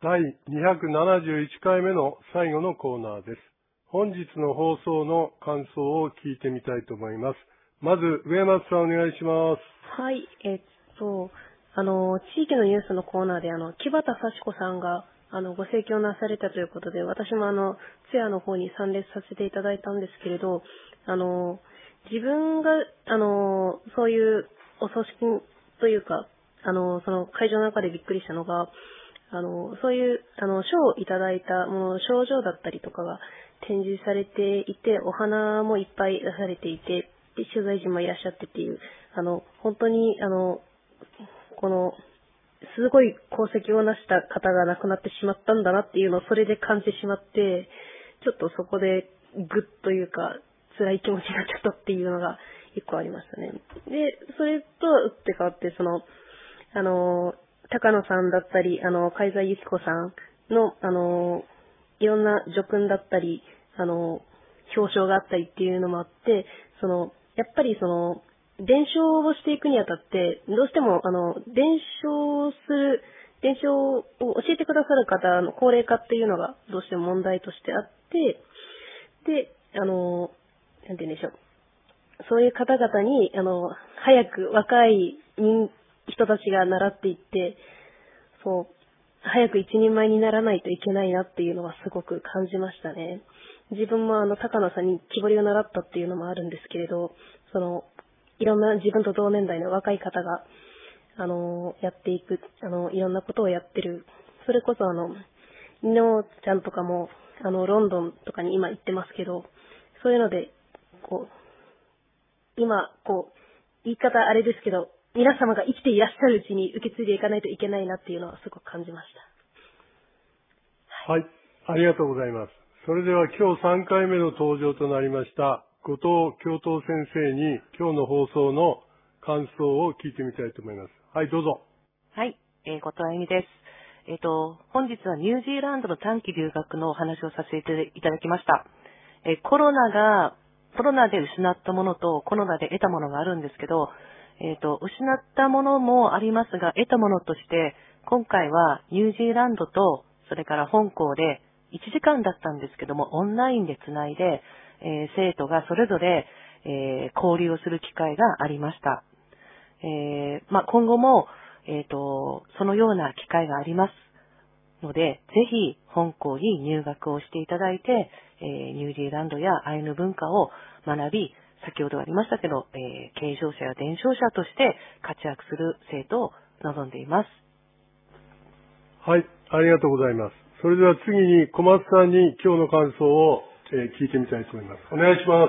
第271回目の最後のコーナーです。本日の放送の感想を聞いてみたいと思います。まず、上松さんお願いします。 はい、地域のニュースのコーナーで、木幡幸子さんが、ご盛況なされたということで、私も通夜の方に参列させていただいたんですけれど、自分が、そういうお葬式というか、その会場の中でびっくりしたのが、そういう、賞をいただいたもの、賞状だったりとかが展示されていて、お花もいっぱい出されていて、で取材陣もいらっしゃってっていう、本当に、この、すごい功績を成した方が亡くなってしまったんだなっていうのをそれで感じてしまって、ちょっとそこでグッというか、辛い気持ちになっちゃったっていうのが一個ありましたね。で、それと打って変わって、高野さんだったり、海沢由紀子さんの、いろんな叙勲だったり、表彰があったりっていうのもあって、やっぱり伝承をしていくにあたって、どうしても、伝承を教えてくださる方の高齢化っていうのがどうしても問題としてあって、で、なんて言うんでしょう。そういう方々に、早く若い人たちが習っていって、早く一人前にならないといけないなっていうのはすごく感じましたね。自分も高野さんに木彫りを習ったっていうのもあるんですけれど、いろんな自分と同年代の若い方が、やっていく、いろんなことをやってる。それこそみのちゃんとかも、ロンドンとかに今行ってますけど、そういうので、今、言い方あれですけど、皆様が生きていらっしゃるうちに受け継いでいかないといけないなっていうのはすごく感じました。はい、ありがとうございます。それでは今日3回目の登場となりました、後藤教頭先生に今日の放送の感想を聞いてみたいと思います。はい、どうぞ。 はい、後藤あゆみです。本日はニュージーランドの短期留学のお話をさせていただきました。コロナで失ったものとコロナで得たものがあるんですけど、失ったものもありますが、得たものとして、今回はニュージーランドと、それから香港で1時間だったんですけども、オンラインでつないで、生徒がそれぞれ、交流をする機会がありました。今後も、そのような機会がありますので、ぜひ香港に入学をしていただいて、ニュージーランドやアイヌ文化を学び、先ほどありましたけど、継承者や伝承者として活躍する生徒を望んでいます。 はい、ありがとうございます。それでは次に小松さんに今日の感想を、聞いてみたいと思います。お願いします。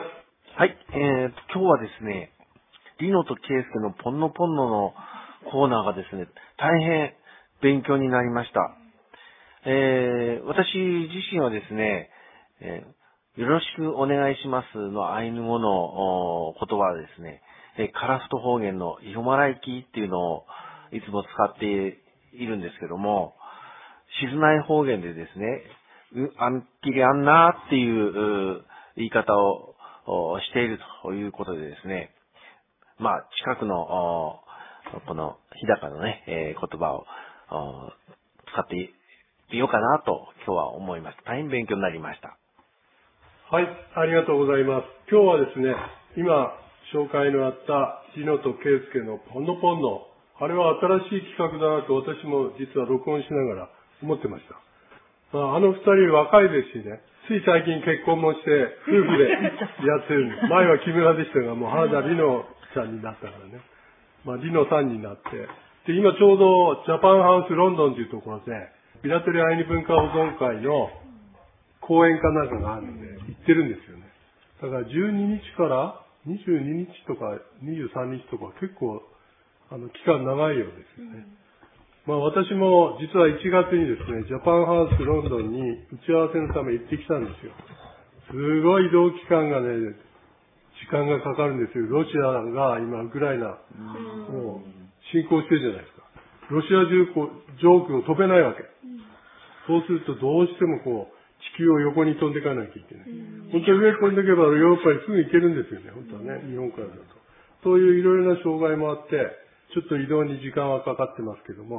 はい、今日はですね、リノとケイスケのポンノポンノのコーナーがですね、大変勉強になりました。私自身はですね、よろしくお願いしますのアイヌ語の言葉はですね、カラフト方言のイホマライキっていうのをいつも使っているんですけども、静内方言でですね、アンキリアンナーっていう言い方をしているということでですね、近くのこの日高のね、言葉を使ってみようかなと今日は思います。大変勉強になりました。 はい、ありがとうございます。今日はですね、今紹介のあったリノとケイスケのポンノポンノ、あれは新しい企画だなと私も実は録音しながら思ってました。あの二人若いですしね、つい最近結婚もして夫婦でやってるんです。前は木村でしたが、もう原田リノちゃんになったからね。リノさんになって。で、今ちょうどジャパンハウスロンドンというところで、ビラトリアイヌ文化保存会の講演かなんかがあるので、行ってるんですよね。だから12日から22日とか23日とか結構、期間長いようですよね。私も実は1月にですね、ジャパンハウスロンドンに打ち合わせのため行ってきたんですよ。すごい移動期間がね、時間がかかるんですよ。ロシアが今ウクライナ、もう侵攻してるじゃないですか。ロシア上空を飛べないわけ。そうするとどうしても地球を横に飛んでいかなきゃいけない。本当に上飛んでいけばヨーロッパにすぐ行けるんですよね、本当はね、日本からだと。そういういろいろな障害もあって、ちょっと移動に時間はかかってますけども、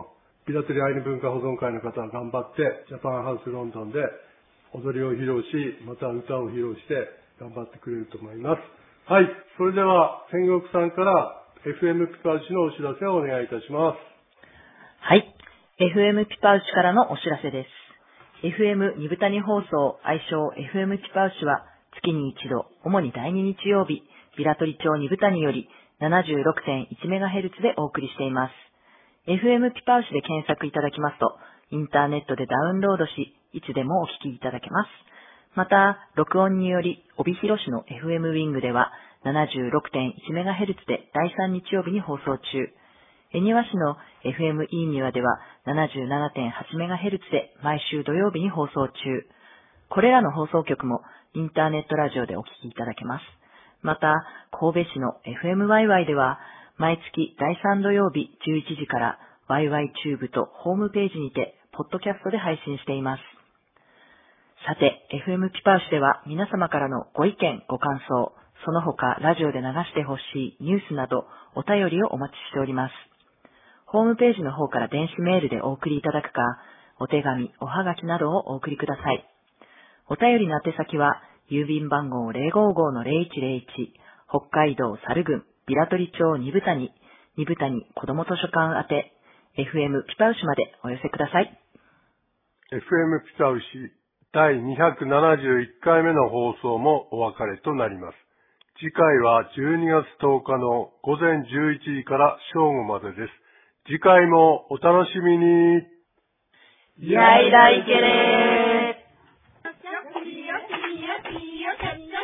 ビラトリアイヌ文化保存会の方は頑張って、ジャパンハウスロンドンで踊りを披露し、また歌を披露して頑張ってくれると思います。はい。それでは、千石さんから FM ピパウチのお知らせをお願いいたします。 はい。FM ピパウチからのお知らせです。FM ニブタニ放送、愛称 FM ピパウチは、月に一度、主に第2日曜日、ビラトリ町ニブタニより 76.1MHz でお送りしています。FM ピパウチで検索いただきますと、インターネットでダウンロードし、いつでもお聞きいただけます。また、録音により、帯広市の FM ウィングでは 76.1MHz で第3日曜日に放送中。恵庭市の FM イーニワでは 77.8MHz で毎週土曜日に放送中。これらの放送局もインターネットラジオでお聞きいただけます。また、神戸市の FM ワイワイでは毎月第3土曜日11時からワイワイチューブとホームページにてポッドキャストで配信しています。さて、FM ピパウシでは皆様からのご意見、ご感想、その他ラジオで流してほしいニュースなどお便りをお待ちしております。ホームページの方から電子メールでお送りいただくか、お手紙、おはがきなどをお送りください。お便りの宛先は、郵便番号 055-0101、北海道猿郡、ビラトリ町ニブタニ子ども図書館宛て、FM ピパウシまでお寄せください。 FM ピパウシ第271回目の放送もお別れとなります。次回は12月10日の午前11時から正午までです。次回もお楽しみに。 やいらいけれー。